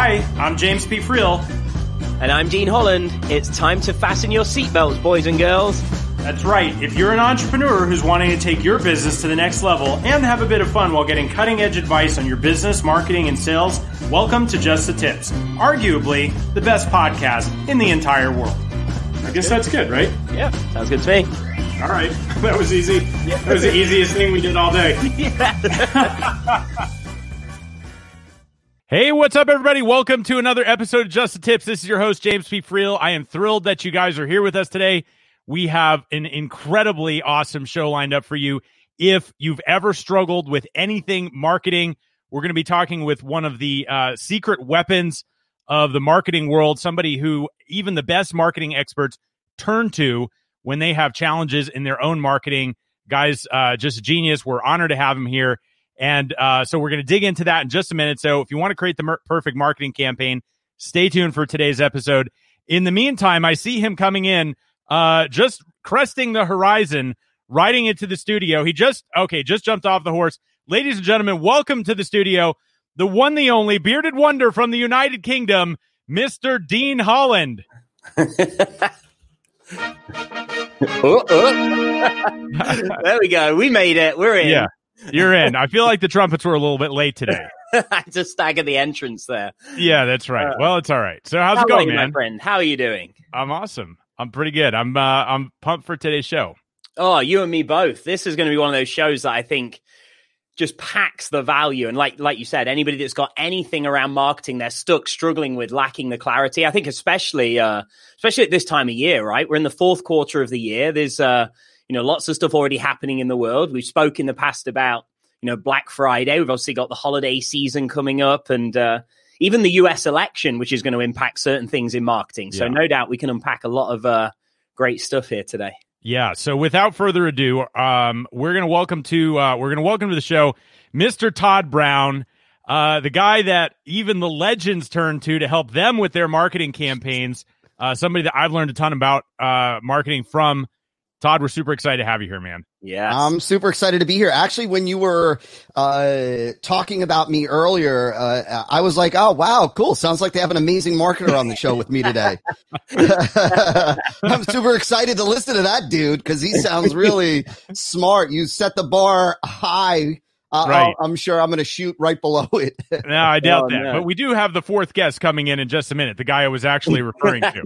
Hi, I'm James P. Friel. And I'm Dean Holland. It's time to fasten your seatbelts, boys and girls. That's right. If you're an entrepreneur who's wanting to take your business to the next level and have a bit of fun while getting cutting-edge advice on your business, marketing, and sales, welcome to Just the Tips, arguably the best podcast in the entire world. I guess that's good, right? Yeah, sounds good to me. All right. That was easy. That was the easiest thing we did all day. Hey, what's up, everybody? Welcome to another episode of Just the Tips. This is your host, James P. Friel. I am thrilled that you guys are here with us today. We have an incredibly awesome show lined up for you. If you've ever struggled with anything marketing, we're going to be talking with one of the secret weapons of the marketing world, somebody who even the best marketing experts turn to when they have challenges in their own marketing. Guys, just a genius. We're honored to have him here. And so we're going to dig into that in just a minute. So if you want to create the perfect marketing campaign, stay tuned for today's episode. In the meantime, I see him coming in, just cresting the horizon, riding into the studio. He just jumped off the horse. Ladies and gentlemen, welcome to the studio, the one, the only bearded wonder from the United Kingdom, Mr. Dean Holland. There we go. We made it. We're in. Yeah. You're in. I feel like the trumpets were a little bit late today. I just staggered the entrance there. Yeah, that's right. Well, it's all right. So how's it going, man? My friend? How are you doing? I'm awesome. I'm pretty good. I'm pumped for today's show. Oh, you and me both. This is going to be one of those shows that I think just packs the value. And like you said, anybody that's got anything around marketing, they're struggling with lacking the clarity. I think especially at this time of year, right? We're in the fourth quarter of the year. There's lots of stuff already happening in the world. We've spoken in the past about, Black Friday. We've obviously got the holiday season coming up and even the US election, which is going to impact certain things in marketing. So no doubt we can unpack a lot of great stuff here today. Yeah. So without further ado, we're going to welcome to the show, Mr. Todd Brown, the guy that even the legends turn to help them with their marketing campaigns. Somebody that I've learned a ton about marketing from. Todd, we're super excited to have you here, man. Yeah, I'm super excited to be here. Actually, when you were talking about me earlier, I was like, oh, wow, cool. Sounds like they have an amazing marketer on the show with me today. I'm super excited to listen to that dude because he sounds really smart. You set the bar high. Right. I'm sure I'm going to shoot right below it. No, I doubt that. No. But we do have the fourth guest coming in just a minute, the guy I was actually referring to.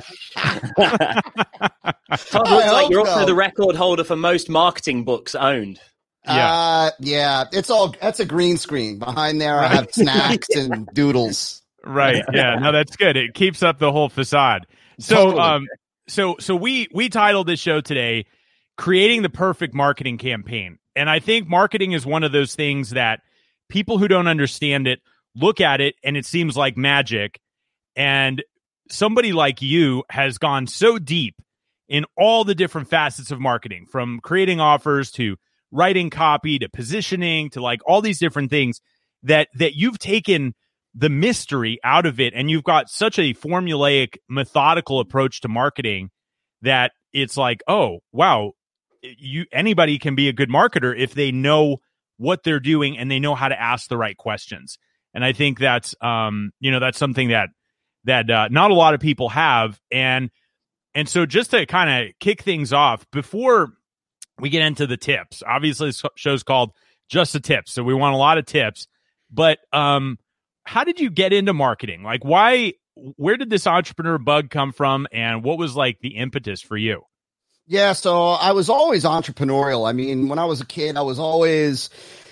Todd looks like you're also the record holder for most marketing books owned. Yeah. That's a green screen. Behind there, I have snacks and doodles. Right. Yeah. No, that's good. It keeps up the whole facade. So, Totally. So we titled this show today, Creating the Perfect Marketing Campaign. And I think marketing is one of those things that people who don't understand it look at it and it seems like magic. And somebody like you has gone so deep in all the different facets of marketing, from creating offers to writing copy to positioning to like all these different things that you've taken the mystery out of it. And you've got such a formulaic, methodical approach to marketing that it's like, oh, wow. Anybody can be a good marketer if they know what they're doing and they know how to ask the right questions. And I think that's that's something that not a lot of people have. And so just to kind of kick things off before we get into the tips, obviously this show's called Just the Tips, so we want a lot of tips. But how did you get into marketing? Like, where did this entrepreneur bug come from, and what was like the impetus for you? Yeah, so I was always entrepreneurial. I mean, when I was a kid, I was always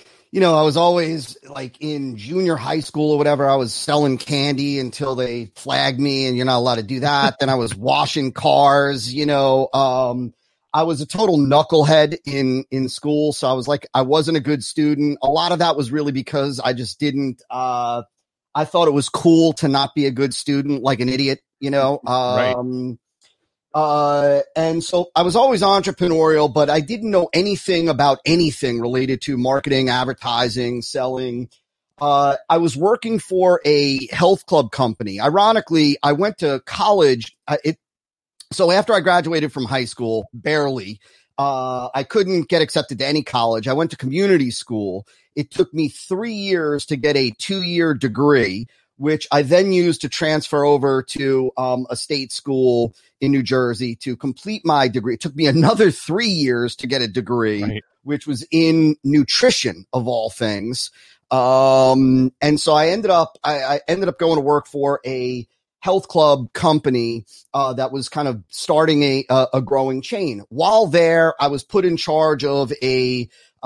like in junior high school or whatever. I was selling candy until they flagged me and you're not allowed to do that. Then I was washing cars, I was a total knucklehead in school. So I was like, I wasn't a good student. A lot of that was really because I just didn't, I thought it was cool to not be a good student, like an idiot, Right. And so I was always entrepreneurial, but I didn't know anything about anything related to marketing, advertising, selling. I was working for a health club company. Ironically, I went to college. So after I graduated from high school, barely, I couldn't get accepted to any college. I went to community school. It took me 3 years to get a 2-year degree, which I then used to transfer over to a state school in New Jersey to complete my degree. It took me another 3 years to get a degree, right, which was in nutrition of all things. And so I ended up going to work for a health club company that was kind of starting a growing chain. While there, I was put in charge of a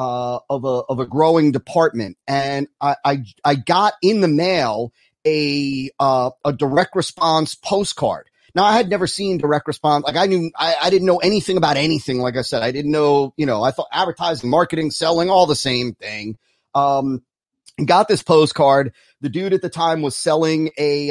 growing department, and I got in the mail a direct response postcard. Now, I had never seen direct response. Like, I didn't know anything about anything. Like I said, I didn't know, I thought advertising, marketing, selling, all the same thing. Got this postcard. The dude at the time was selling a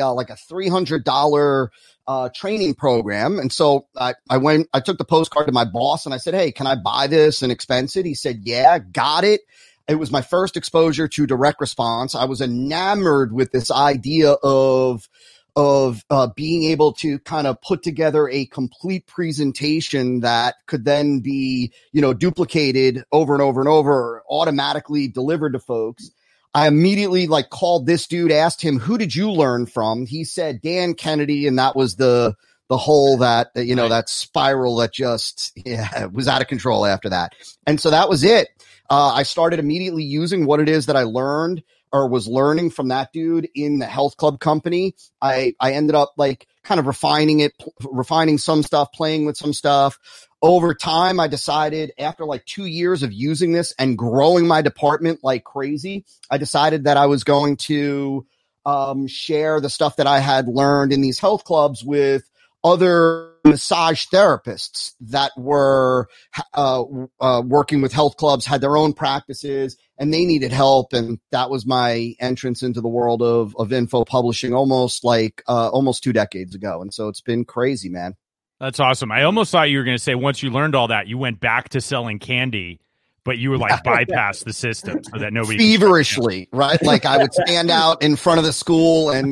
$300 training program. And so I took the postcard to my boss and I said, "Hey, can I buy this and expense it?" He said, "Yeah, got it." It was my first exposure to direct response. I was enamored with this idea of being able to kind of put together a complete presentation that could then be, duplicated over and over and over, automatically delivered to folks. I immediately called this dude, asked him, "Who did you learn from?" He said, "Dan Kennedy." And that was the whole that spiral that just, was out of control after that. And so that was it. I started immediately using what it is that I learned or was learning from that dude in the health club company. I ended up kind of refining some stuff, playing with some stuff. Over time, I decided after 2 years of using this and growing my department like crazy, I decided that I was going to share the stuff that I had learned in these health clubs with other massage therapists that were working with health clubs, had their own practices, and they needed help. And that was my entrance into the world of info publishing almost 2 decades ago. And so it's been crazy, man. That's awesome. I almost thought you were going to say once you learned all that, you went back to selling candy, but you were bypass the system so that nobody feverishly, right? I would stand out in front of the school and,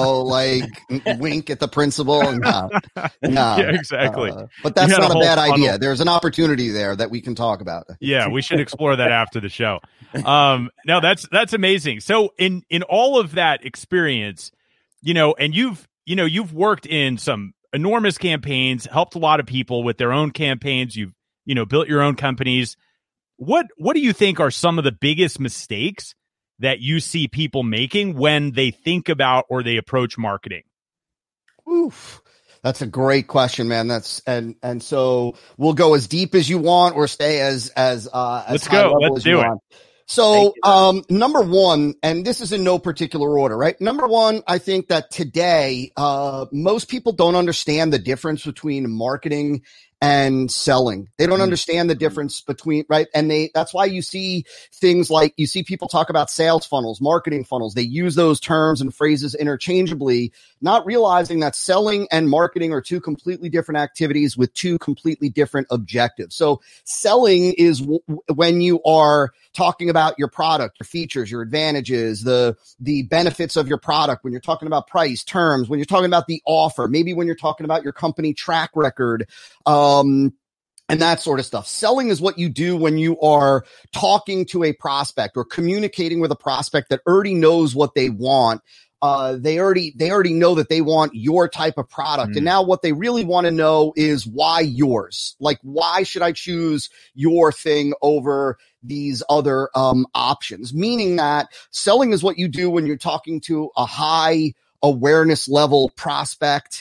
wink at the principal and no. Yeah, exactly. But that's not a bad idea. There's an opportunity there that we can talk about. Yeah, we should explore that after the show. No, that's amazing. So in all of that experience, and you've worked in some enormous campaigns, helped a lot of people with their own campaigns. You've, built your own companies. What do you think are some of the biggest mistakes that you see people making when they think about or they approach marketing? Oof. That's a great question, man. And so we'll go as deep as you want or stay as let's go. Let's do it. So, number one, and this is in no particular order, right? Number one, I think that today, most people don't understand the difference between marketing and selling. They don't understand the difference between, right? And that's why you see things you see people talk about sales funnels, marketing funnels. They use those terms and phrases interchangeably, not realizing that selling and marketing are two completely different activities with two completely different objectives. So selling is when you are talking about your product, your features, your advantages, the benefits of your product, when you're talking about price, terms, when you're talking about the offer, maybe when you're talking about your company track record, and that sort of stuff. Selling is what you do when you are talking to a prospect or communicating with a prospect that already knows what they want. They already know that they want your type of product. And now what they really want to know is why yours? Why should I choose your thing over these other options? Meaning that selling is what you do when you're talking to a high awareness level prospect.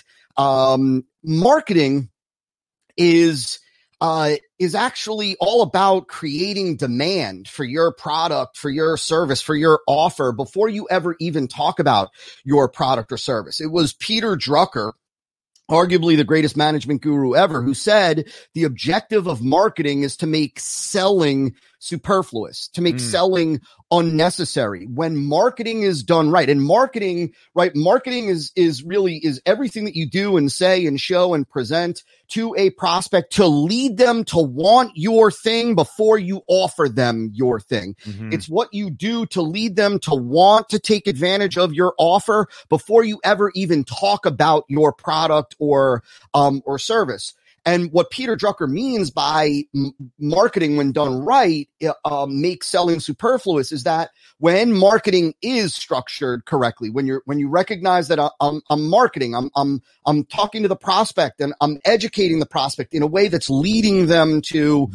Marketing is actually all about creating demand for your product, for your service, for your offer before you ever even talk about your product or service. It was Peter Drucker, arguably the greatest management guru ever, who said the objective of marketing is to make selling superfluous, to make selling unnecessary. When marketing is done right, and marketing is really everything that you do and say and show and present to a prospect to lead them to want your thing before you offer them your thing. It's what you do to lead them to want to take advantage of your offer before you ever even talk about your product or service. And what Peter Drucker means by marketing, when done right, makes selling superfluous, is that when marketing is structured correctly, when you recognize that I'm marketing, I'm talking to the prospect and I'm educating the prospect in a way that's leading them to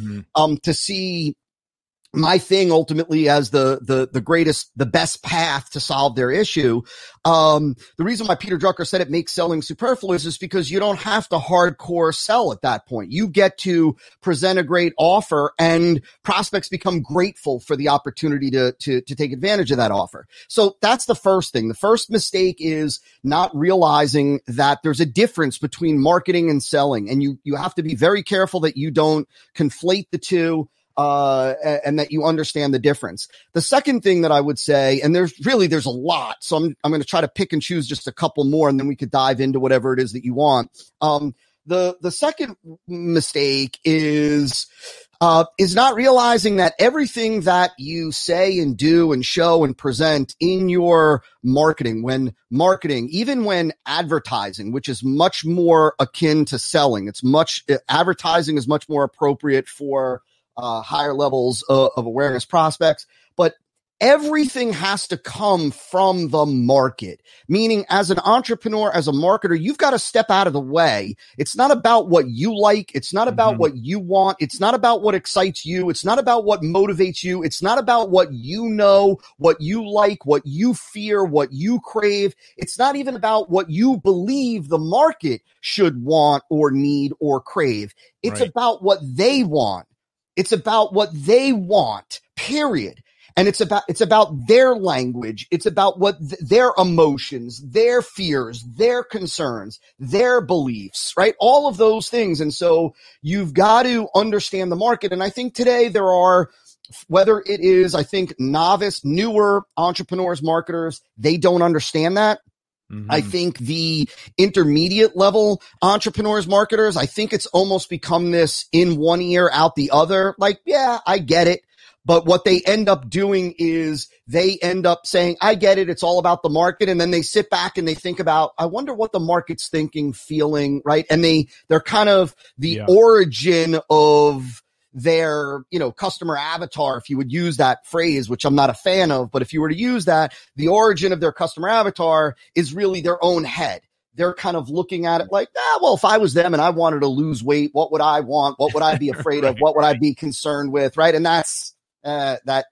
see my thing ultimately as the greatest, the best path to solve their issue. The reason why Peter Drucker said it makes selling superfluous is because you don't have to hardcore sell at that point. You get to present a great offer and prospects become grateful for the opportunity to take advantage of that offer. So that's the first thing. The first mistake is not realizing that there's a difference between marketing and selling. And you have to be very careful that you don't conflate the two. And that you understand the difference. The second thing that I would say, and there's a lot, so I'm going to try to pick and choose just a couple more, and then we could dive into whatever it is that you want. The second mistake is not realizing that everything that you say and do and show and present in your marketing, even when advertising, which is much more akin to selling, advertising is much more appropriate for higher levels of awareness prospects, but everything has to come from the market. Meaning, as an entrepreneur, as a marketer, you've got to step out of the way. It's not about what you like. It's not about what you want. It's not about what excites you. It's not about what motivates you. It's not about what you know, what you like, what you fear, what you crave. It's not even about what you believe the market should want or need or crave. It's about what they want. It's about what they want, period. And it's about their language. It's about what their emotions, their fears, their concerns, their beliefs, right? All of those things. And so you've got to understand the market. And I think today there are, whether it is, I think, newer entrepreneurs, marketers, they don't understand that. I think the intermediate level entrepreneurs, marketers, I think it's almost become this in one ear, out the other. Like, yeah, I get it. But what they end up doing is they end up saying, I get it. It's all about the market. And then they sit back and they think about, I wonder what the market's thinking, feeling, right? And they're kind of the origin of their, customer avatar, if you would use that phrase, which I'm not a fan of, but if you were to use that, the origin of their customer avatar is really their own head. They're kind of looking at it like, well, if I was them and I wanted to lose weight, what would I want? What would I be afraid of? What would I be concerned with? Right. And that's, that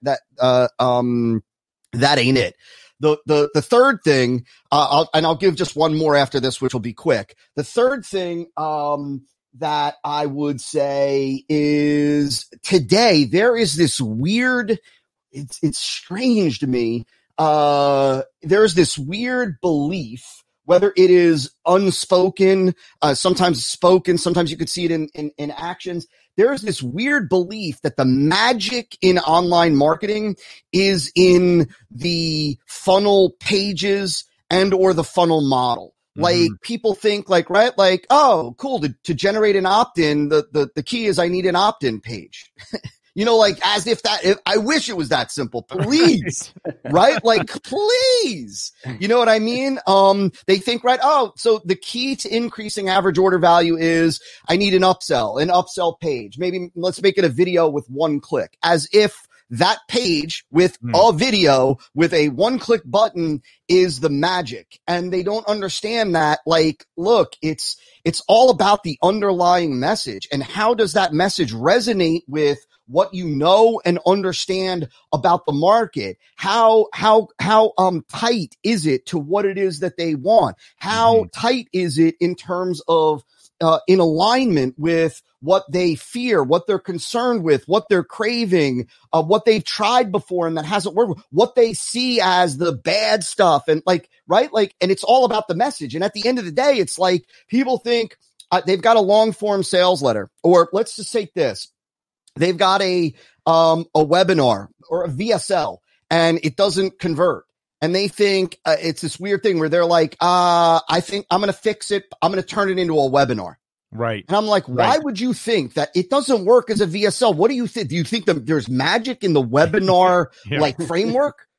ain't it. The third thing, I'll give just one more after this, which will be quick. The third thing, that I would say is today there is this weird, it's strange to me. There's this weird belief, whether it is unspoken, sometimes spoken, sometimes you could see it in actions. There's this weird belief that the magic in online marketing is in the funnel pages and or the funnel model. Like people think oh, cool. To generate an opt-in, the key is I need an opt-in page. As if I wish it was that simple. Please. Right? Like, please. You know what I mean? They think, so the key to increasing average order value is I need an upsell page. Maybe let's make it a video with one click, as if that page with a video with a one-click button is the magic. And they don't understand that, look, it's all about the underlying message. And how does that message resonate with what you know and understand about the market? How tight is it to what it is that they want? How tight is it in terms of in alignment with what they fear, what they're concerned with, what they're craving, what they've tried before and that hasn't worked, what they see as the bad stuff. And and it's all about the message. And at the end of the day, it's like people think they've got a long form sales letter, or let's just say this. They've got a webinar or a VSL and it doesn't convert. And they think it's this weird thing where they're like, I think I'm going to fix it. I'm going to turn it into a webinar. Right. And I'm like, why would you think that it doesn't work as a VSL? What do you think? Do you think that there's magic in the webinar framework?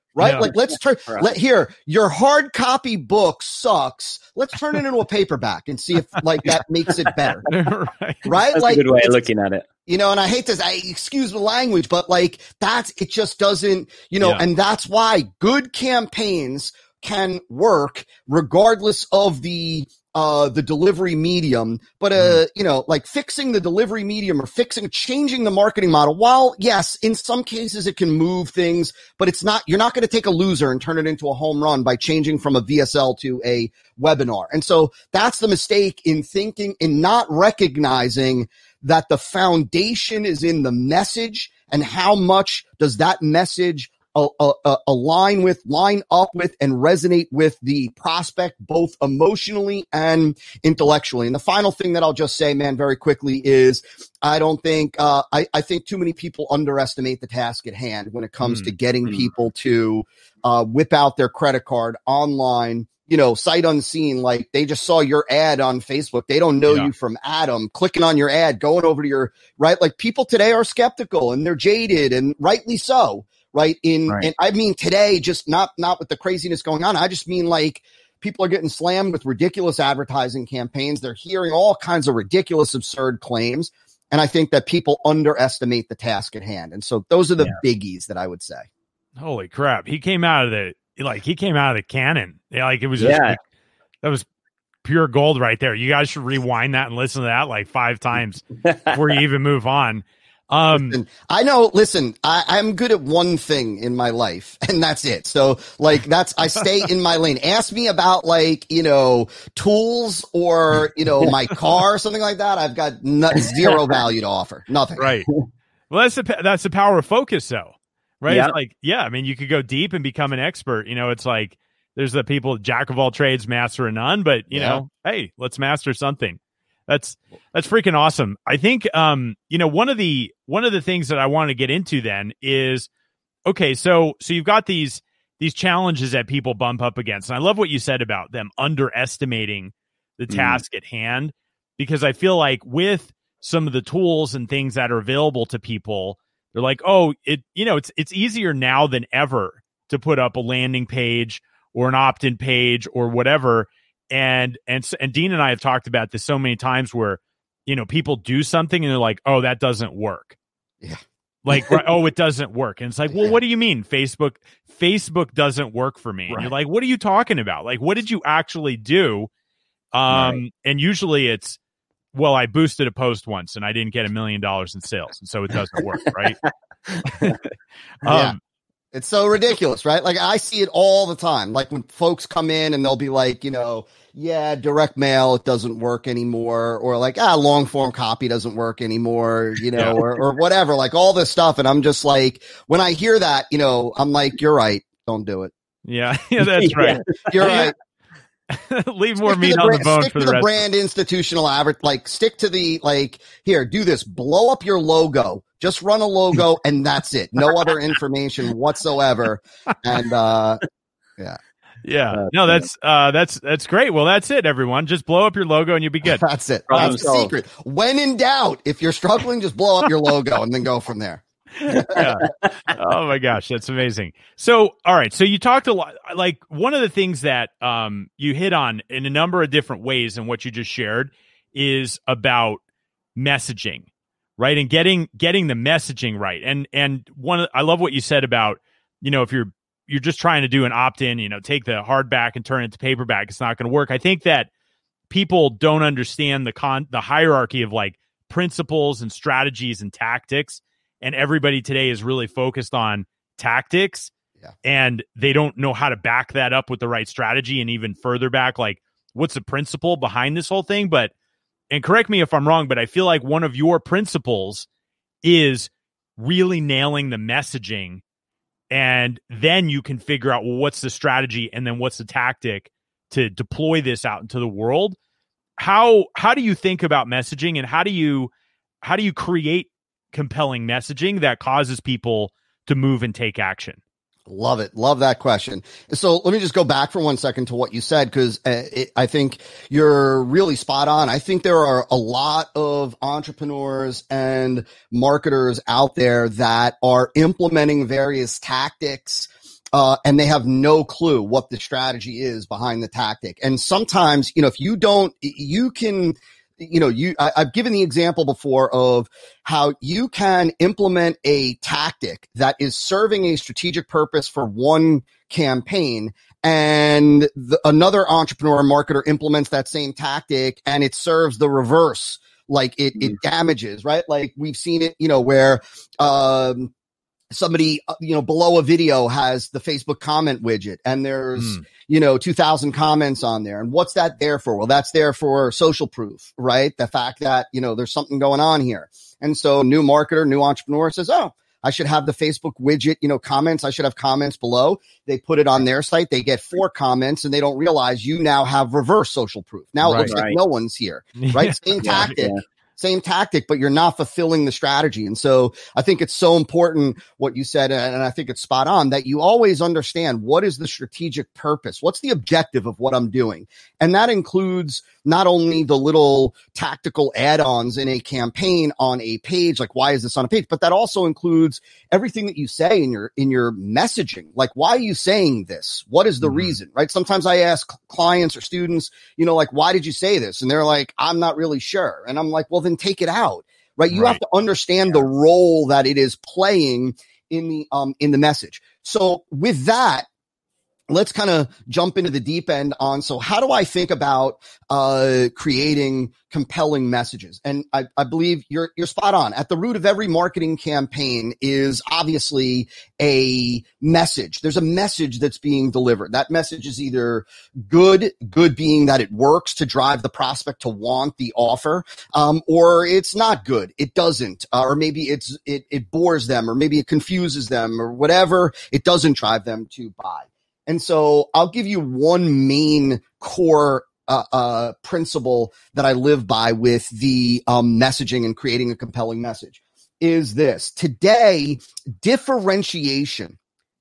right? Yeah. Like, let's turn, Right. here, your hard copy book sucks. Let's turn it into a paperback and see if like that makes it better. Right. Right? That's Like, a good way of it's- looking at it. you know, and I hate this, excuse the language, but like it just doesn't, you know, Yeah. and that's why good campaigns can work regardless of the delivery medium, but, you know, like fixing the delivery medium or changing the marketing model. While yes, in some cases it can move things, but you're not going to take a loser and turn it into a home run by changing from a VSL to a webinar. And so that's the mistake in not recognizing that the foundation is in the message and how much does that message line up with and resonate with the prospect, both emotionally and intellectually. And the final thing that I'll just say, man, very quickly is I think too many people underestimate the task at hand when it comes to getting people to whip out their credit card online, you know, sight unseen. Like they just saw your ad on Facebook. They don't know you from Adam, clicking on your ad, going over to your right. Like people today are skeptical and they're jaded, and rightly so. Right. And I mean, today, just not with the craziness going on. I just mean like people are getting slammed with ridiculous advertising campaigns. They're hearing all kinds of ridiculous, absurd claims. And I think that people underestimate the task at hand. And so those are the biggies that I would say. Holy crap. He came out of the cannon. Like it was just like, that was pure gold right there. You guys should rewind that and listen to that like 5 times before you even move on. Listen, I'm good at one thing in my life and that's it. So like I stay in my lane. Ask me about like, you know, tools or, you know, my car or something like that. I've got zero value to offer. Nothing. Right. Well, that's the power of focus though. Right. Yeah. It's like, I mean, you could go deep and become an expert. You know, it's like there's the people, jack of all trades, master of none, but you know, hey, let's master something. That's freaking awesome. I think, you know, one of the things that I want to get into then is, okay, so you've got these challenges that people bump up against. And I love what you said about them underestimating the task at hand, because I feel like with some of the tools and things that are available to people, they're like, oh, it's easier now than ever to put up a landing page or an opt-in page or whatever. And Dean and I have talked about this so many times where, you know, people do something and they're like, oh, that doesn't work. Yeah. Like, oh, it doesn't work. And it's like, well, what do you mean Facebook doesn't work for me? And you're like, what are you talking about? Like, what did you actually do? And usually it's, well, I boosted a post once and I didn't get $1 million in sales. And so it doesn't work. Right. It's so ridiculous, right? Like I see it all the time. Like when folks come in and they'll be like, you know, direct mail, it doesn't work anymore. Or like, long form copy doesn't work anymore, you know, or whatever, like all this stuff. And I'm just like, when I hear that, you know, I'm like, you're right. Don't do it. Yeah, that's right. You're right. Leave more meat on the bone for the rest. Brand institutional average, like stick to the, like, here, do this, blow up your logo. Just run a logo and that's it. No other information whatsoever. And, no, that's great. Well, that's it, everyone. Just blow up your logo and you'll be good. That's it. That's the secret. When in doubt, if you're struggling, just blow up your logo and then go from there. Oh my gosh, that's amazing. So, all right. So you talked a lot, like one of the things that you hit on in a number of different ways and what you just shared is about messaging, right? And getting the messaging right. And I love what you said about, you know, if you're just trying to do an opt-in, you know, take the hardback and turn it to paperback, it's not going to work. I think that people don't understand the hierarchy of like principles and strategies and tactics. And everybody today is really focused on tactics, and they don't know how to back that up with the right strategy, and even further back, like what's the principle behind this whole thing. But, and correct me if I'm wrong, but I feel like one of your principles is really nailing the messaging, and then you can figure out, well, what's the strategy, and then what's the tactic to deploy this out into the world. How do you think about messaging, and how do you create compelling messaging that causes people to move and take action? Love it. Love that question. So let me just go back for 1 second to what you said, because I think you're really spot on. I think there are a lot of entrepreneurs and marketers out there that are implementing various tactics and they have no clue what the strategy is behind the tactic. And sometimes, if you don't, you can, I've given the example before of how you can implement a tactic that is serving a strategic purpose for one campaign, and another entrepreneur or marketer implements that same tactic and it serves the reverse. Like it damages, right? Like we've seen it, where, somebody, below a video has the Facebook comment widget and there's, 2,000 comments on there. And what's that there for? Well, that's there for social proof, right? The fact that, there's something going on here. And so new marketer, new entrepreneur says, oh, I should have the Facebook widget, comments. I should have comments below. They put it on their site. They get 4 comments and they don't realize you now have reverse social proof. Now it looks like no one's here, right? Same tactic. Same tactic, but you're not fulfilling the strategy. And so I think it's so important what you said, and I think it's spot on, that you always understand what is the strategic purpose? What's the objective of what I'm doing? And that includes not only the little tactical add-ons in a campaign on a page, like why is this on a page, but that also includes everything that you say in your messaging. Like, why are you saying this? What is the reason, right? Sometimes I ask clients or students, like, why did you say this? And they're like, I'm not really sure. And I'm like, well, then take it out, right? You have to understand the role that it is playing in the message. So with that, let's kind of jump into the deep end on, so how do I think about creating compelling messages? And I believe you're spot on. At the root of every marketing campaign is obviously a message. There's a message that's being delivered. That message is either good being that it works to drive the prospect to want the offer, or it's not good. It doesn't, or maybe it bores them, or maybe it confuses them, or whatever. It doesn't drive them to buy. And so I'll give you one main core principle that I live by with the messaging and creating a compelling message is this. Today, differentiation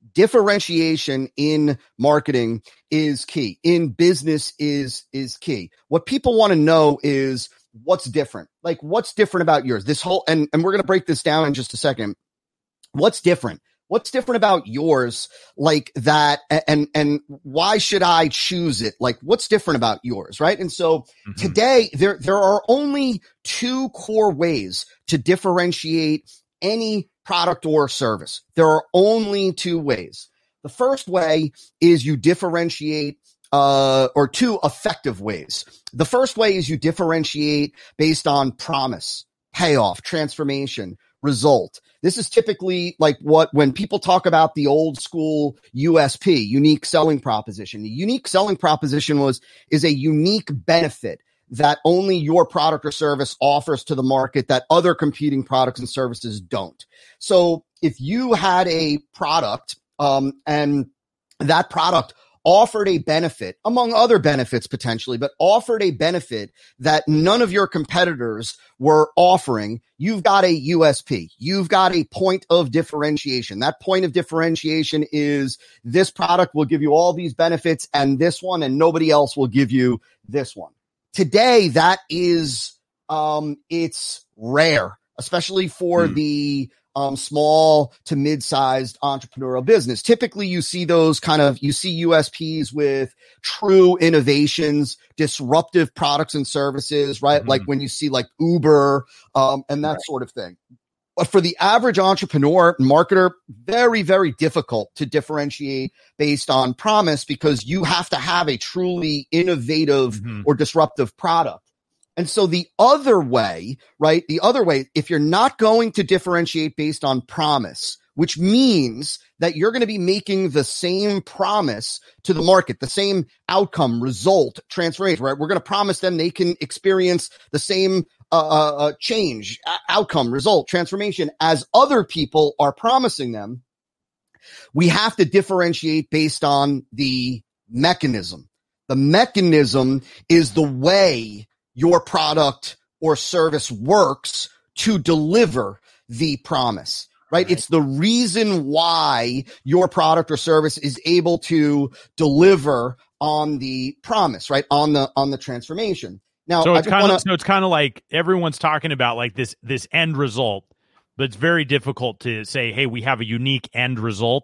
in marketing is key. In business is key. What people want to know is what's different. Like, what's different about yours? This whole, and we're going to break this down in just a second. What's different? What's different about yours like that? And why should I choose it? Like, what's different about yours? Right. And so today there are only 2 core ways to differentiate any product or service. There are only 2 ways. The first way is you differentiate, or 2 effective ways. The first way is you differentiate based on promise, payoff, transformation, result. This is typically like when people talk about the old school USP, unique selling proposition. The unique selling proposition is a unique benefit that only your product or service offers to the market that other competing products and services don't. So if you had a product, and that product offered a benefit, among other benefits potentially, but offered a benefit that none of your competitors were offering, you've got a USP. You've got a point of differentiation. That point of differentiation is this product will give you all these benefits and this one, and nobody else will give you this one. Today, that is, it's rare, especially for the small to mid-sized entrepreneurial business. Typically, you see USPs with true innovations, disruptive products and services, right? Like when you see like Uber, and that sort of thing. But for the average entrepreneur, marketer, very, very difficult to differentiate based on promise, because you have to have a truly innovative or disruptive product. And so the other way, right? The other way, if you're not going to differentiate based on promise, which means that you're going to be making the same promise to the market, the same outcome, result, transformation, right? We're going to promise them they can experience the same change, outcome, result, transformation as other people are promising them. We have to differentiate based on the mechanism. The mechanism is the way your product or service works to deliver the promise, right? It's the reason why your product or service is able to deliver on the promise, right? On the transformation. Now, so it's kind of like everyone's talking about like this end result, but it's very difficult to say, hey, we have a unique end result.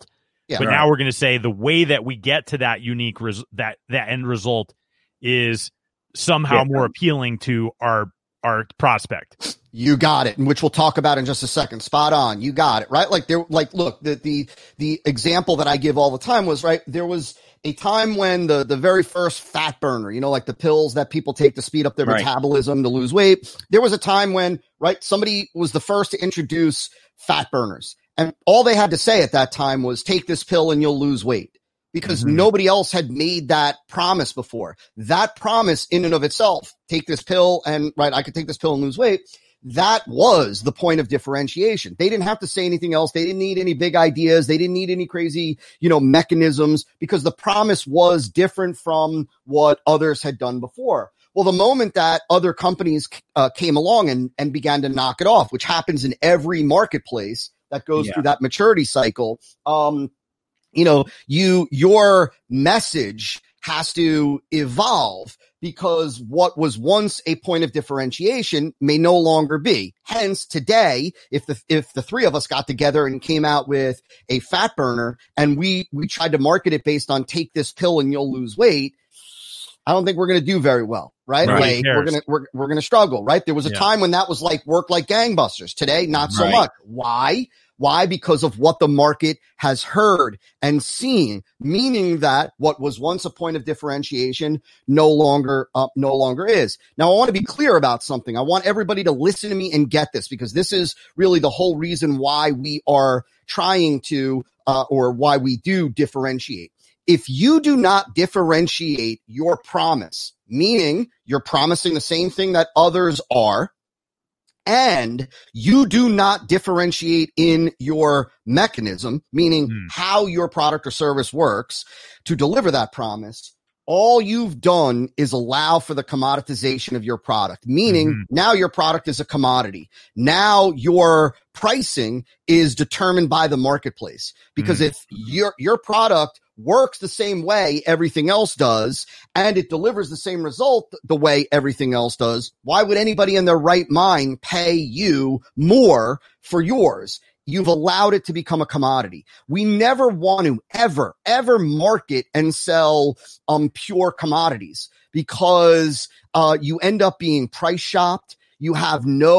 Yeah, but right. now we're going to say the way that we get to that unique that end result is somehow more appealing to our prospect. You got it, and which we'll talk about in just a second. Spot on. You got it, right? Look, the example that I give all the time was, right, there was a time when the very first fat burner, like the pills that people take to speed up their metabolism to lose weight. There was a time when, right, somebody was the first to introduce fat burners, and all they had to say at that time was take this pill and you'll lose weight, because nobody else had made that promise before. That promise in and of itself, take this pill and, right, I could take this pill and lose weight. That was the point of differentiation. They didn't have to say anything else. They didn't need any big ideas. They didn't need any crazy, mechanisms, because the promise was different from what others had done before. Well, the moment that other companies came along and began to knock it off, which happens in every marketplace that goes through that maturity cycle, your message has to evolve, because what was once a point of differentiation may no longer be. Hence, today, if the three of us got together and came out with a fat burner and we tried to market it based on take this pill and you'll lose weight, I don't think we're going to do very well, right? Like we're going to struggle, right? There was a time when that was like work like gangbusters. Today, not so much. Why? Because of what the market has heard and seen, meaning that what was once a point of differentiation no longer is. Now, I want to be clear about something. I want everybody to listen to me and get this, because this is really the whole reason why we are trying to, or why we do differentiate. If you do not differentiate your promise, meaning you're promising the same thing that others are, and you do not differentiate in your mechanism, meaning how your product or service works to deliver that promise, all you've done is allow for the commoditization of your product, meaning now your product is a commodity. Now your pricing is determined by the marketplace, because if your product works the same way everything else does, and it delivers the same result the way everything else does, why would anybody in their right mind pay you more for yours? You've allowed it to become a commodity. We never want to ever market and sell pure commodities, because you end up being price shopped. You have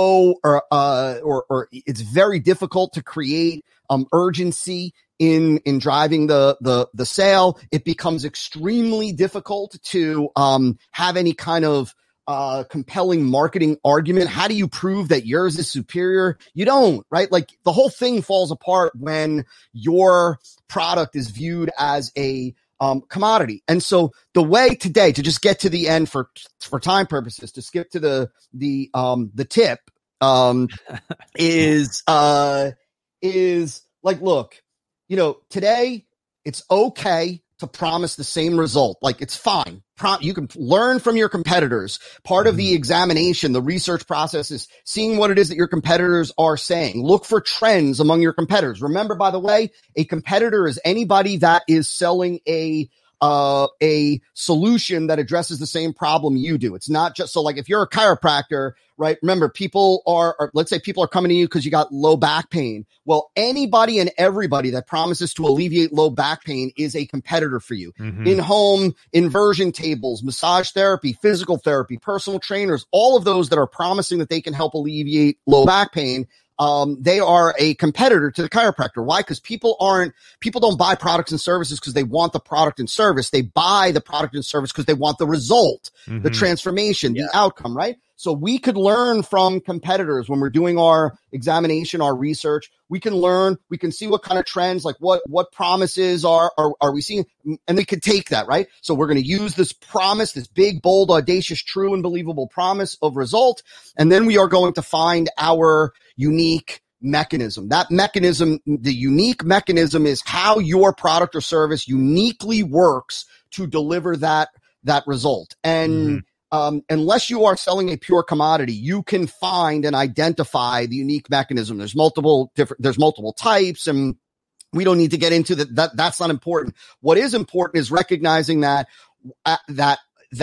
or it's very difficult to create urgency in driving the sale. It becomes extremely difficult to have any kind of compelling marketing argument. How do you prove that yours is superior? You don't, right? Like, the whole thing falls apart when your product is viewed as a commodity. And so the way today, to just get to the end for time purposes, to skip to the tip, is like, look, today it's okay to promise the same result. Like, it's fine. You can learn from your competitors. Part of the examination, the research process, is seeing what it is that your competitors are saying. Look for trends among your competitors. Remember, by the way, a competitor is anybody that is selling a solution that addresses the same problem you do. It's not just, so like, if you're a chiropractor, right? Remember, let's say people are coming to you because you got low back pain. Well, anybody and everybody that promises to alleviate low back pain is a competitor for you. In-home inversion tables, massage therapy, physical therapy, personal trainers, all of those that are promising that they can help alleviate low back pain, they are a competitor to the chiropractor. Why? Because people don't buy products and services because they want the product and service. They buy the product and service because they want the result, the transformation, the outcome, right? So we could learn from competitors when we're doing our examination, our research. We can learn, we can see what kind of trends, like what promises are we seeing, and we could take that, right? So we're going to use this promise, this big, bold, audacious, true, and believable promise of result, and then we are going to find our unique mechanism. That mechanism, the unique mechanism, is how your product or service uniquely works to deliver that result. And unless you are selling a pure commodity, you can find and identify the unique mechanism. There's multiple types, and we don't need to get into that. That's not important. What is important is recognizing that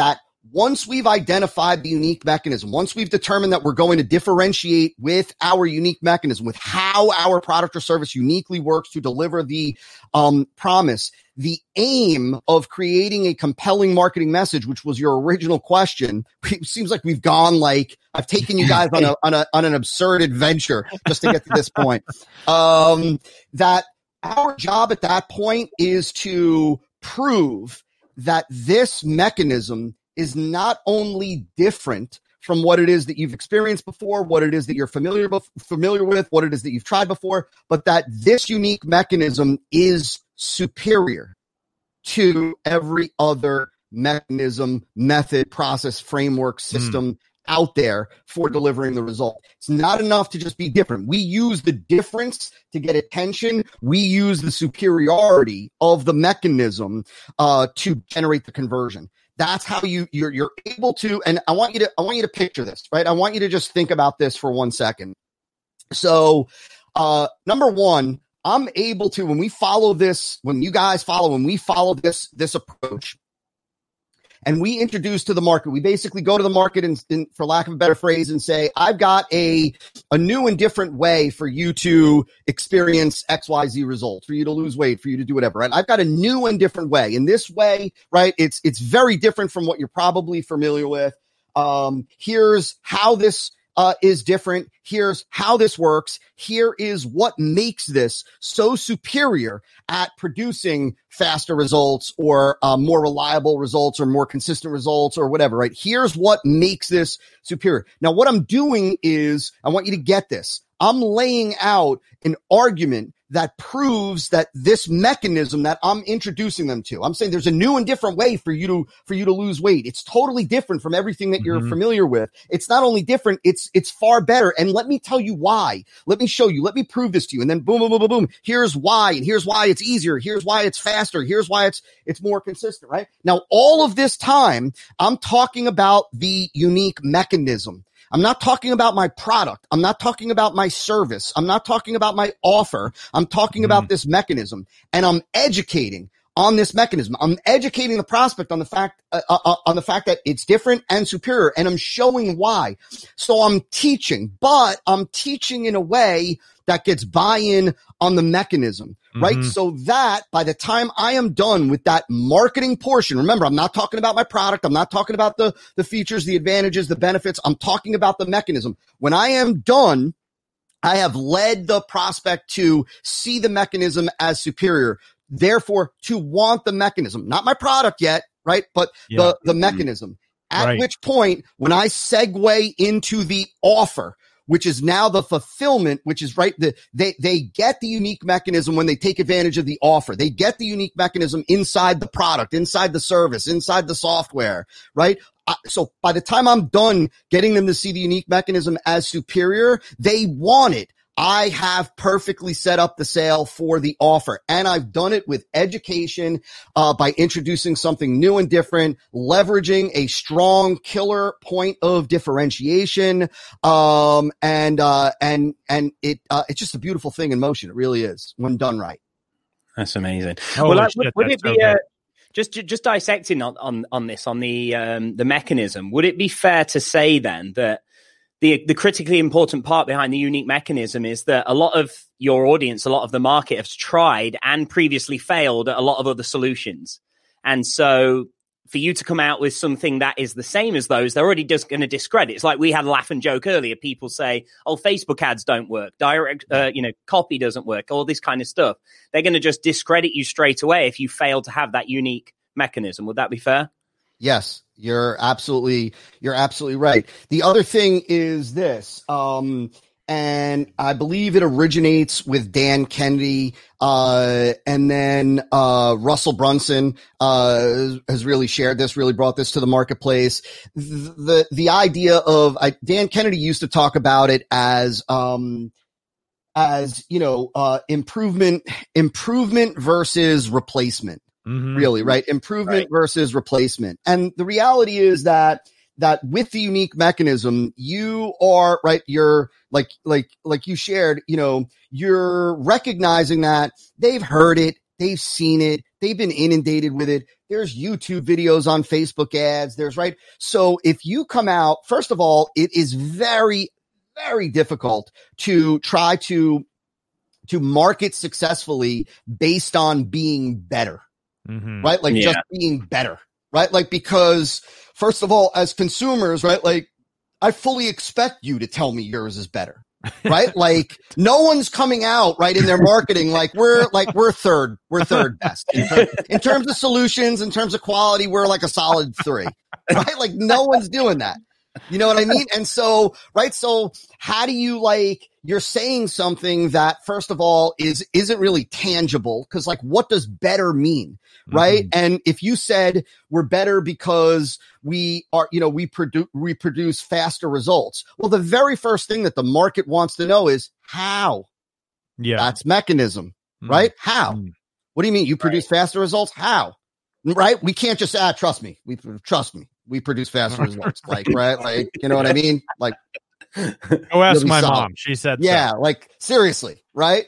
once we've identified the unique mechanism, once we've determined that we're going to differentiate with our unique mechanism, with how our product or service uniquely works to deliver the promise, the aim of creating a compelling marketing message, which was your original question, it seems like we've gone like I've taken you guys on an absurd adventure just to get to this point. That our job at that point is to prove that this mechanism is not only different from what it is that you've experienced before, what it is that you're familiar with, what it is that you've tried before, but that this unique mechanism is superior to every other mechanism, method, process, framework, system out there for delivering the result. It's not enough to just be different. We use the difference to get attention. We use the superiority of the mechanism to generate the conversion. That's how you're able to, and I want you to picture this, right? I want you to just think about this for 1 second. So, number one, I'm able to, when we follow this, when we follow this approach, and we introduce to the market, we basically go to the market and for lack of a better phrase, and say, I've got a new and different way for you to experience XYZ results, for you to lose weight, for you to do whatever, right? I've got a new and different way. In this way, right, it's very different from what you're probably familiar with. Here's how this is different. Here's how this works. Here is what makes this so superior at producing faster results or more reliable results or more consistent results or whatever, right? Here's what makes this superior. Now, what I'm doing is, I want you to get this. I'm laying out an argument that proves that this mechanism that I'm introducing them to, I'm saying there's a new and different way for you to lose weight. It's totally different from everything that you're familiar with. It's not only different, it's far better. And let me tell you why. Let me show you. Let me prove this to you. And then boom, boom, boom, boom, boom. Here's why. And here's why it's easier. Here's why it's faster. Here's why it's more consistent, right? Now, all of this time, I'm talking about the unique mechanism. I'm not talking about my product. I'm not talking about my service. I'm not talking about my offer. I'm talking about this mechanism, and I'm educating on this mechanism. I'm educating the prospect on the fact that it's different and superior, and I'm showing why. So I'm teaching, but I'm teaching in a way that gets buy-in on the mechanism, right? So that by the time I am done with that marketing portion, remember, I'm not talking about my product. I'm not talking about the features, the advantages, the benefits. I'm talking about the mechanism. When I am done, I have led the prospect to see the mechanism as superior, therefore to want the mechanism, not my product yet, right? But the mechanism. At which point, when I segue into the offer, which is now the fulfillment, which is right. They get the unique mechanism when they take advantage of the offer. They get the unique mechanism inside the product, inside the service, inside the software, right? So by the time I'm done getting them to see the unique mechanism as superior, they want it. I have perfectly set up the sale for the offer, and I've done it with education, by introducing something new and different, leveraging a strong killer point of differentiation. And it's just a beautiful thing in motion. It really is when done right. That's amazing. Would it be just dissecting on this, on the mechanism? Would it be fair to say then that the critically important part behind the unique mechanism is that a lot of your audience, a lot of the market has tried and previously failed at a lot of other solutions. And so for you to come out with something that is the same as those, they're already just going to discredit. It's like we had a laugh and joke earlier. People say, oh, Facebook ads don't work. Direct, copy doesn't work. All this kind of stuff. They're going to just discredit you straight away if you fail to have that unique mechanism. Would that be fair? Yes, you're absolutely right. The other thing is this, and I believe it originates with Dan Kennedy, and then Russell Brunson has really shared this, really brought this to the marketplace. The idea of Dan Kennedy used to talk about it as improvement versus replacement. Really, right? Improvement versus replacement. And the reality is that with the unique mechanism, you are right. You're like you shared, you're recognizing that they've heard it They've seen it. They've been inundated with it. There's YouTube videos on Facebook ads. Right. So if you come out, first of all, it is very, very difficult to try to market successfully based on being better, right? Like just being better, right? Like, because first of all, as consumers, right? Like, I fully expect you to tell me yours is better, right? Like, no one's coming out right in their marketing like we're third best in terms of solutions, in terms of quality. We're like a solid 3, right? Like, no one's doing that. You know what I mean? And so, right. So how do you, like, you're saying something that, first of all, isn't really tangible? Cause, like, what does better mean? Right. And if you said we're better because we are, we produce faster results. Well, the very first thing that the market wants to know is how. Yeah. That's mechanism, right? How? What do you mean? You produce faster results? How? Right. We can't just, trust me. We produce faster results. Like, right. Like, you know what I mean? Like, go ask my mom. She said, yeah, so. Like, seriously. Right.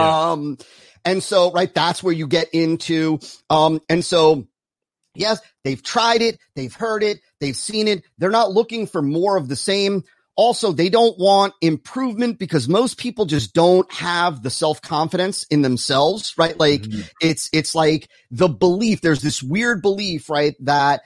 And so, right, that's where you get into, and so, yes, they've tried it. They've heard it. They've seen it. They're not looking for more of the same. Also, they don't want improvement because most people just don't have the self-confidence in themselves, right? Like, it's like the belief, there's this weird belief, right? That,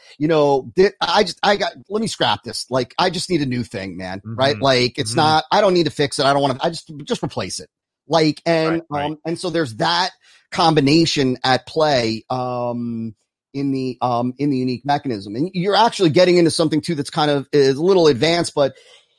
let me scrap this. Like, I just need a new thing, man. Right? Like, it's not, I don't need to fix it. I don't want to, I just replace it. Like, and, and so there's that combination at play, in the unique mechanism. And you're actually getting into something too that's kind of is a little advanced, but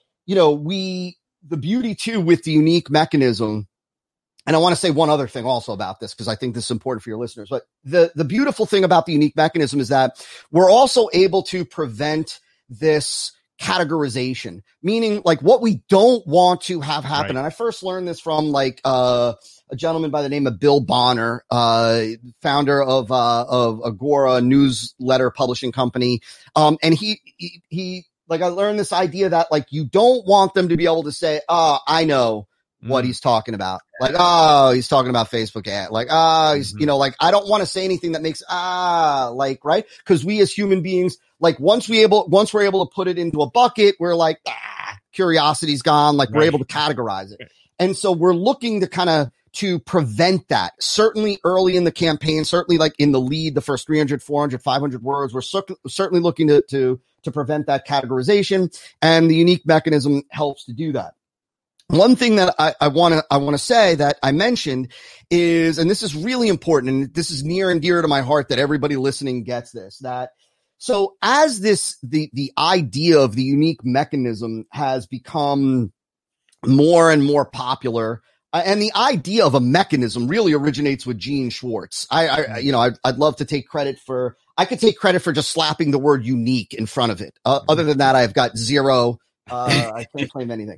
the beauty too with the unique mechanism, and I want to say one other thing also about this, because I think this is important for your listeners, but the beautiful thing about the unique mechanism is that we're also able to prevent this categorization, meaning like what we don't want to have happen. And I first learned this from like, a gentleman by the name of Bill Bonner, founder of Agora newsletter publishing company. And he, like, I learned this idea that, like, you don't want them to be able to say, oh, I know what he's talking about. Like, oh, he's talking about Facebook ad. Like, he's, like, I don't want to say anything that makes, like, right. Cause we as human beings, like, once we're able to put it into a bucket, we're like, curiosity's gone. Like, we're able to categorize it. And so we're looking to prevent that. Certainly early in the campaign, certainly like in the lead, the first 300, 400, 500 words, we're certainly looking to prevent that categorization, and the unique mechanism helps to do that. One thing that I want to say that I mentioned is, and this is really important, and this is near and dear to my heart that everybody listening gets this, that so as the idea of the unique mechanism has become more and more popular, and the idea of a mechanism really originates with Gene Schwartz. I'd love to take credit for, I could take credit for just slapping the word unique in front of it. Other than that, I've got zero. I can't claim anything.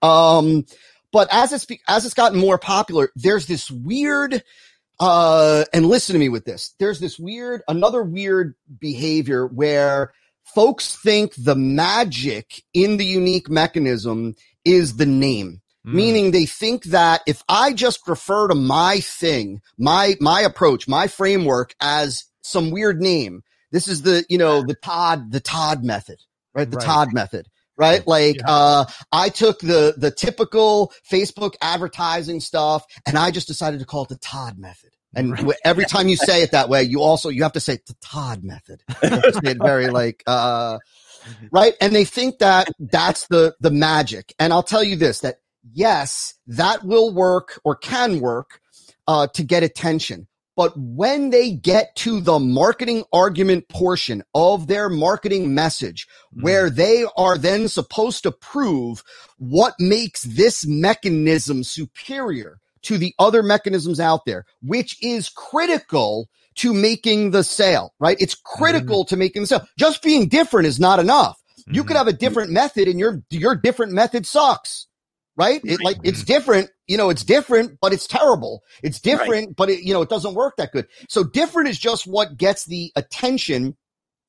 But as it's gotten more popular, there's this weird, and listen to me with this. There's this another weird behavior where folks think the magic in the unique mechanism is the name. Meaning they think that if I just refer to my thing, my approach, my framework as some weird name, this is the Todd method, right? The Todd method, right? Like, I took the typical Facebook advertising stuff and I just decided to call it the Todd method. And every time you say it that way, you have to say the Todd method. You have to say it very like, right. And they think that that's the magic. And I'll tell you this, that yes, that will work or can work to get attention. But when they get to the marketing argument portion of their marketing message, where they are then supposed to prove what makes this mechanism superior to the other mechanisms out there, which is critical to making the sale, right? It's critical to making the sale. Just being different is not enough. You could have a different method and your different method sucks. Right? It's different, it's different, but it's terrible. It's different, but it doesn't work that good. So different is just what gets the attention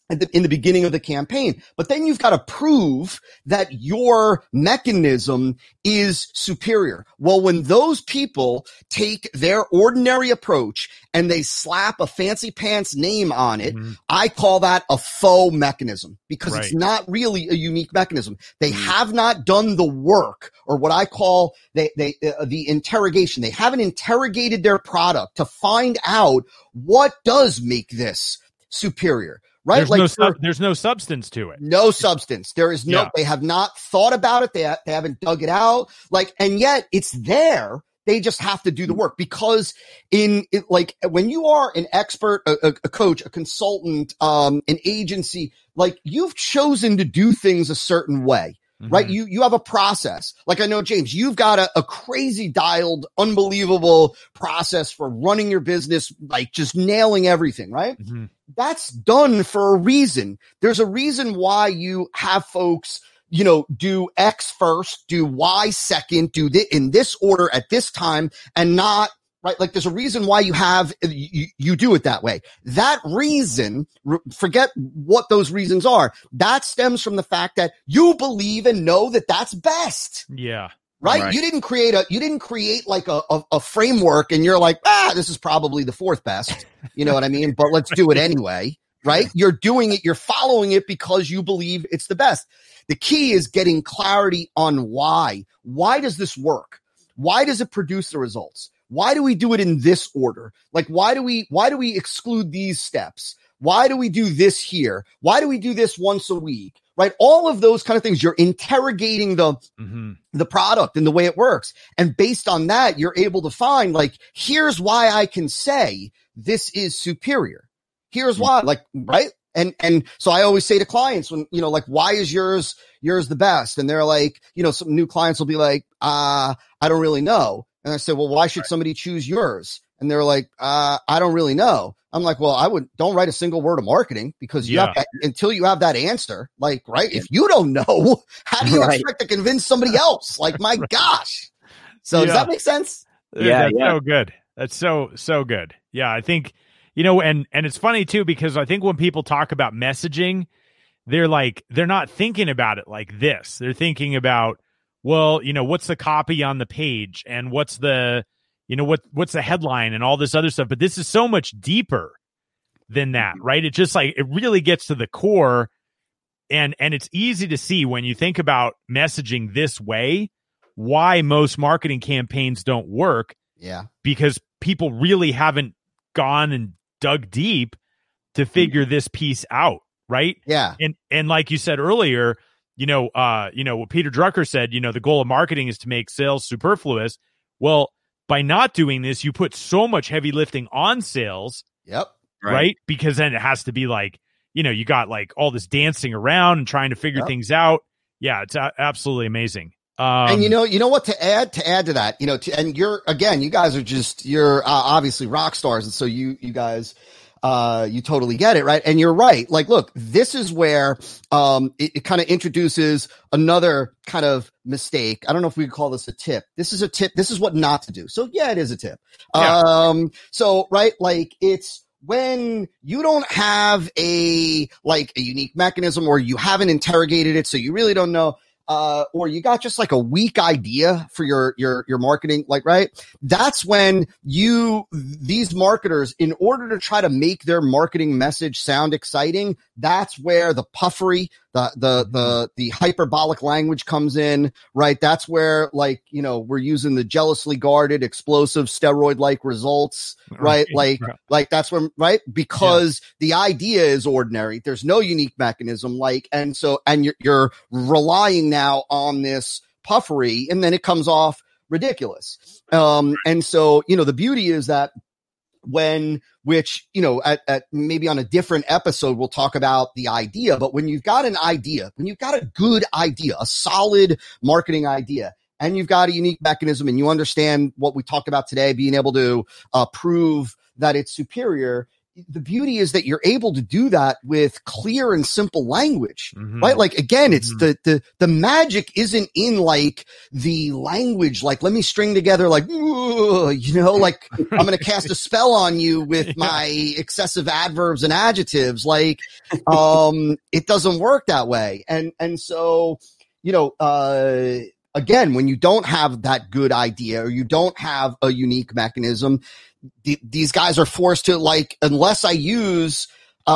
in the beginning of the campaign, but then you've got to prove that your mechanism is superior. Well, when those people take their ordinary approach and they slap a fancy pants name on it, I call that a faux mechanism because it's not really a unique mechanism. They have not done the work, or what I call the interrogation. They haven't interrogated their product to find out what does make this superior. Right? There's no substance to it. No substance. There is no, they have not thought about it. They haven't dug it out. And yet it's there. They just have to do the work because when you are an expert, a coach, a consultant, an agency, you've chosen to do things a certain way. Right? You have a process. I know, James, you've got a crazy dialed, unbelievable process for running your business, just nailing everything, right? That's done for a reason. There's a reason why you have folks, do X first, do Y second, do in this order at this time, and not right. There's a reason why you do it that way. That reason, forget what those reasons are. That stems from the fact that you believe and know that that's best. Yeah. Right? You didn't create a framework and you're like, this is probably the fourth best. You know what I mean? But let's do it anyway. Right? You're doing it. You're following it because you believe it's the best. The key is getting clarity on why. Why does this work? Why does it produce the results? Why do we do it in this order? Why do we exclude these steps? Why do we do this here? Why do we do this once a week? Right? All of those kind of things. You're interrogating the product and the way it works. And based on that, you're able to find here's why I can say this is superior. Here's why, right? And so I always say to clients when, why is yours the best? And they're like, some new clients will be like, I don't really know. And I say, well, why should somebody choose yours? And they're like, I don't really know. I'm like, well, don't write a single word of marketing because you have until you have that answer, right? If you don't know, how do you expect to convince somebody else? My gosh. So does that make sense? That's so good. That's so good. Yeah. I think, and it's funny too, because I think when people talk about messaging, they're not thinking about it like this. They're thinking about, well, what's the copy on the page and what's the the headline and all this other stuff. But this is so much deeper than that, right? It just it really gets to the core, and it's easy to see when you think about messaging this way, why most marketing campaigns don't work. Yeah. Because people really haven't gone and dug deep to figure this piece out. Right. Yeah. And like you said earlier, what Peter Drucker said, the goal of marketing is to make sales superfluous. Well, by not doing this, you put so much heavy lifting on sales. Yep. Right. Because then it has to be you got all this dancing around and trying to figure things out. Yeah. It's absolutely amazing. And you know what to add to that, and you guys are you're obviously rock stars. And so you guys, you totally get it. Right. And you're right. Look, this is where, it kind of introduces another kind of mistake. I don't know if we could call this a tip. This is a tip. This is what not to do. So yeah, it is a tip. Yeah. So, right. It's when you don't have a unique mechanism or you haven't interrogated it. So you really don't know. Or you got just a weak idea for your marketing, right? That's when these marketers, in order to try to make their marketing message sound exciting, that's where the puffery, the hyperbolic language comes in, right? That's where we're using the jealously guarded, explosive, steroid-like results, right? That's when, right? Because the idea is ordinary. There's no unique mechanism, and you're relying now on this puffery, and then it comes off ridiculous. And so, the beauty is that at maybe on a different episode, we'll talk about the idea, but when you've got an idea, when you've got a good idea, a solid marketing idea, and you've got a unique mechanism and you understand what we talked about today, being able to prove that it's superior, the beauty is that you're able to do that with clear and simple language, right? Like, again, it's the magic isn't in like the language, like, let me string together, like, like I'm going to cast a spell on you with my excessive adverbs and adjectives. Like, it doesn't work that way. And so, again, when you don't have that good idea or you don't have a unique mechanism, these guys are forced to, like, unless I use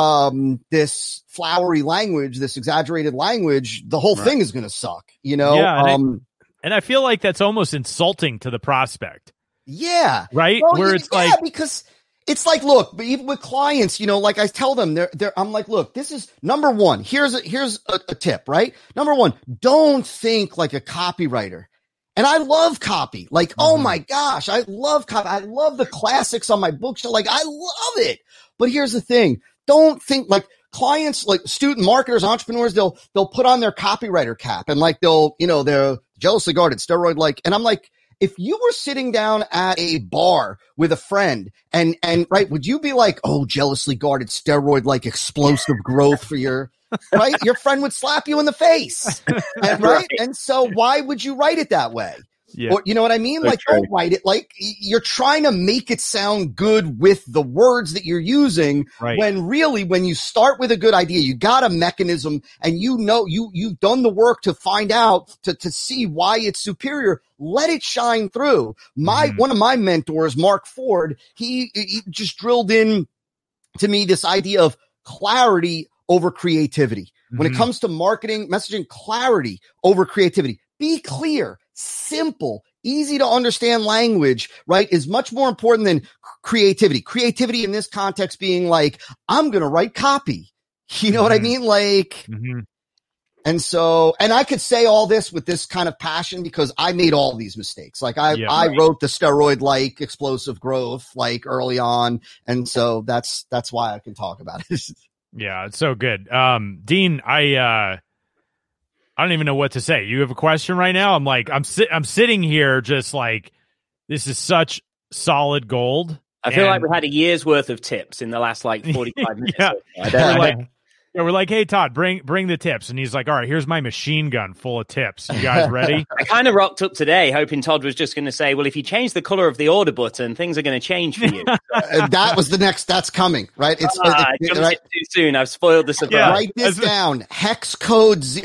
this flowery language, this exaggerated language, the whole thing is going to suck, Yeah, and I feel like that's almost insulting to the prospect. Yeah. Right? Well, where it's because it's like, look, but even with clients, like I tell them, I'm like, look, this is number one. Here's a tip, right? Number one, don't think like a copywriter. And I love copy. Like, oh my gosh, I love copy. I love the classics on my bookshelf. Like, I love it. But here's the thing. Don't think like clients, like student marketers, entrepreneurs, they'll put on their copywriter cap and like they're jealously guarded, steroid like. And I'm like, if you were sitting down at a bar with a friend and right, would you be like, oh, jealously guarded, steroid like explosive growth for your right? Your friend would slap you in the face. Right? And so why would you write it that way? Yeah. Or, you know what I mean? Like, don't write it like you're trying to make it sound good with the words that you're using. Right. When really, when you start with a good idea, you got a mechanism and you've done the work to find out, to see why it's superior. Let it shine through. One of my mentors, Mark Ford, he just drilled in to me this idea of clarity over creativity. When it comes to marketing, messaging, clarity over creativity. Be clear, simple, easy to understand language, right, is much more important than creativity. Creativity in this context being like, I'm going to write copy. You know what I mean? Like, and so, and I could say all this with this kind of passion because I made all these mistakes. Like I wrote the steroid like explosive growth like early on. And so that's why I can talk about it. Yeah, it's so good. Dean, I don't even know what to say. You have a question right now? I'm like, I'm sitting here just like, this is such solid gold. I feel like we had a year's worth of tips in the last like 45 minutes. Yeah. We're like, hey, Todd, bring the tips. And he's like, all right, here's my machine gun full of tips. You guys ready? I kind of rocked up today hoping Todd was just going to say, well, if you change the color of the order button, things are going to change for you. That was the next, that's coming, right? It's right? Too soon. I've spoiled the surprise. Yeah. Write this down. Hex code 0.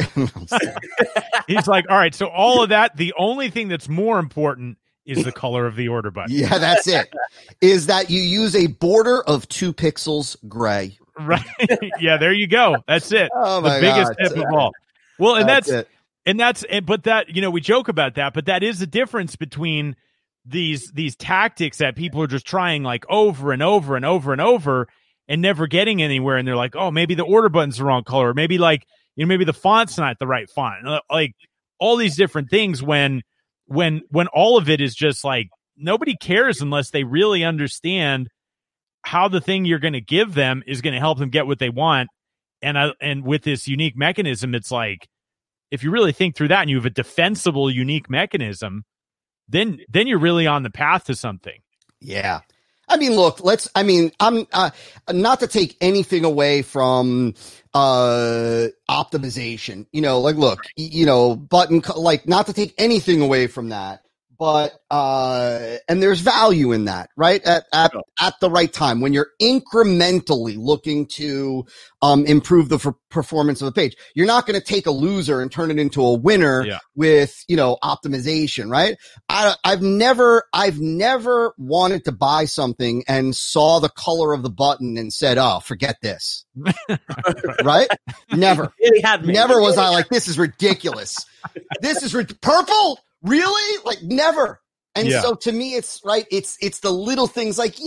He's like, all right, so all of that, the only thing that's more important is the color of the order button. Yeah, that's it. Is that you use a border of 2 pixels gray. Right. Yeah, there you go. That's it. Oh my the biggest God. tip of all. Well, and that's it. but that, we joke about that, but that is the difference between these tactics that people are just trying like over and over and over and over and never getting anywhere. And they're like, oh, maybe the order button's the wrong color. Or maybe like, maybe the font's not the right font. Like all these different things when all of it is just like, nobody cares unless they really understand how the thing you're going to give them is going to help them get what they want. And with this unique mechanism, it's like, if you really think through that and you have a defensible, unique mechanism, then you're really on the path to something. Yeah. I mean, look, I'm not to take anything away from optimization, like, look, button, like, not to take anything away from that. But, and there's value in that, right? At the right time when you're incrementally looking to, improve the performance of a page. You're not going to take a loser and turn it into a winner with, optimization, right? I've never wanted to buy something and saw the color of the button and said, oh, forget this. Right? Never. Never was I like, this is ridiculous. This is purple. Really? Like never. And so to me, it's right. It's the little things like,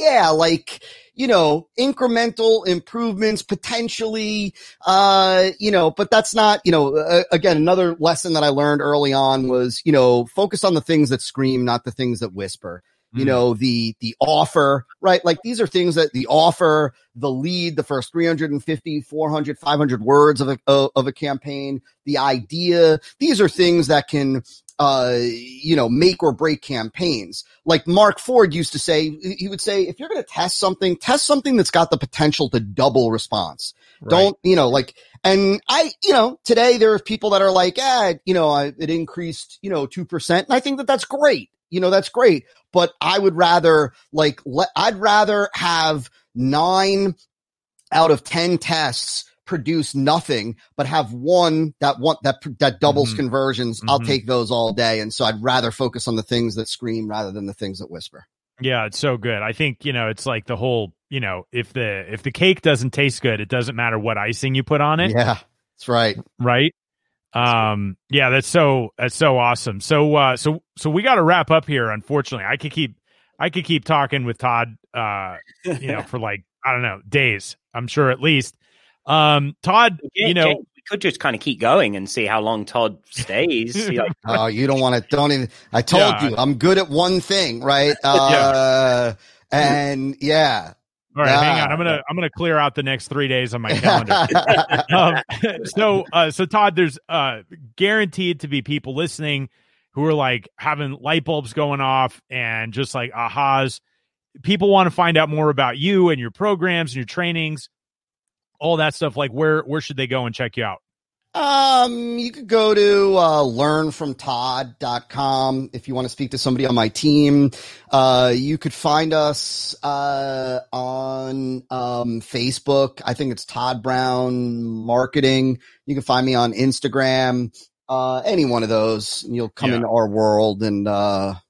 incremental improvements potentially, but that's not, again, another lesson that I learned early on was, focus on the things that scream, not the things that whisper. The offer, right? Like these are things that the offer, the lead, the first 350, 400, 500 words of a campaign, the idea, these are things that can, make or break campaigns. Like Mark Ford used to say, he would say, if you're going to test something that's got the potential to double response. Right. Don't, and today there are people that are like, it increased, 2%. And I think that's great. That's great. But I would rather I'd rather have 9 out of 10 tests produce nothing, but have one that doubles conversions. I'll take those all day. And so I'd rather focus on the things that scream rather than the things that whisper. Yeah, it's so good. I think, it's like the whole, if the cake doesn't taste good, it doesn't matter what icing you put on it. Yeah, that's right. Right. Yeah, that's so awesome. So we got to wrap up here. Unfortunately, I could keep talking with Todd, for like, I don't know, days, I'm sure at least. Todd, we could just kind of keep going and see how long Todd stays. Oh, you don't want to, don't even, I told you, I'm good at one thing, right? And yeah. All right, hang on. I'm gonna clear out the next 3 days on my calendar. So Todd, there's guaranteed to be people listening who are like having light bulbs going off and just like ahas. People want to find out more about you and your programs and your trainings, all that stuff. Like where should they go and check you out? You could go to learnfromtodd.com if you want to speak to somebody on my team. You could find us on Facebook. I think it's Todd Brown Marketing. You can find me on Instagram. Any one of those, and you'll come into our world. And awesome.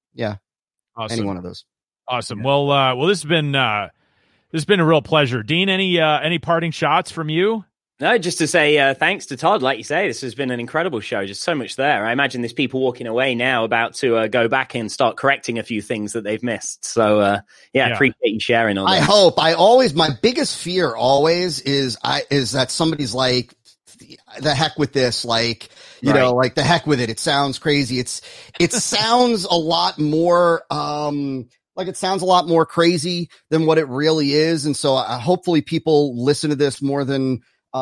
Any one of those. Awesome. Yeah. Well, this has been a real pleasure. Dean, any parting shots from you? No, just to say thanks to Todd. Like you say, this has been an incredible show. Just so much there. I imagine there's people walking away now about to go back and start correcting a few things that they've missed. So, appreciate you sharing all that. I hope. my biggest fear always is that somebody's like, the heck with this, like, like the heck with it. It sounds crazy. It sounds a lot more, it sounds a lot more crazy than what it really is. And so hopefully people listen to this more than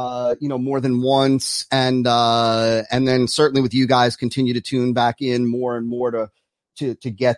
once. And then certainly with you guys continue to tune back in more and more to get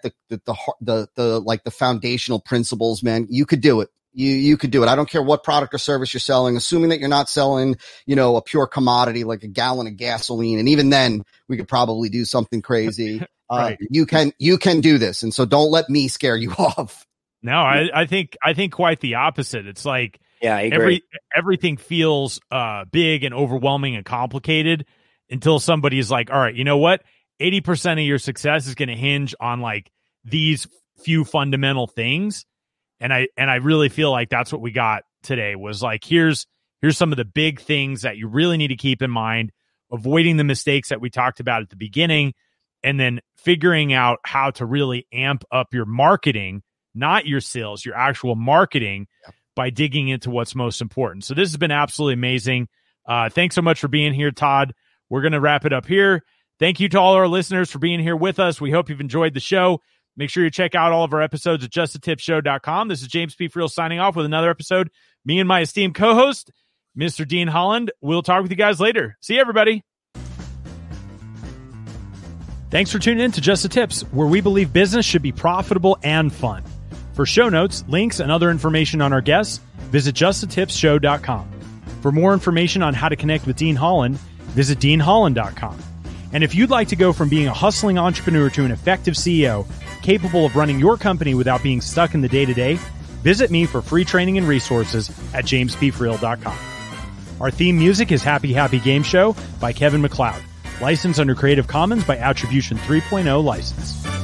the foundational principles, man. You could do it. You could do it. I don't care what product or service you're selling, assuming that you're not selling, a pure commodity like a gallon of gasoline. And even then we could probably do something crazy. Right. You can do this. And so don't let me scare you off. No, I think quite the opposite. It's like, I agree. Everything feels big and overwhelming and complicated until somebody's like, all right, you know what? 80% of your success is going to hinge on like these few fundamental things. And I really feel like that's what we got today was like, here's some of the big things that you really need to keep in mind, avoiding the mistakes that we talked about at the beginning, and then figuring out how to really amp up your marketing, not your sales, your actual marketing by digging into what's most important. So this has been absolutely amazing. Thanks so much for being here, Todd. We're going to wrap it up here. Thank you to all our listeners for being here with us. We hope you've enjoyed the show. Make sure you check out all of our episodes at justtipshow.com. This is James P. Friel signing off with another episode. Me and my esteemed co-host, Mr. Dean Holland. We'll talk with you guys later. See you, everybody. Thanks for tuning in to Just the Tips, where we believe business should be profitable and fun. For show notes, links, and other information on our guests, visit justthetipshow.com. For more information on how to connect with Dean Holland, visit deanholland.com. And if you'd like to go from being a hustling entrepreneur to an effective CEO, capable of running your company without being stuck in the day-to-day, visit me for free training and resources at jamespfriel.com. Our theme music is Happy Happy Game Show by Kevin MacLeod, licensed under Creative Commons by Attribution 3.0 license.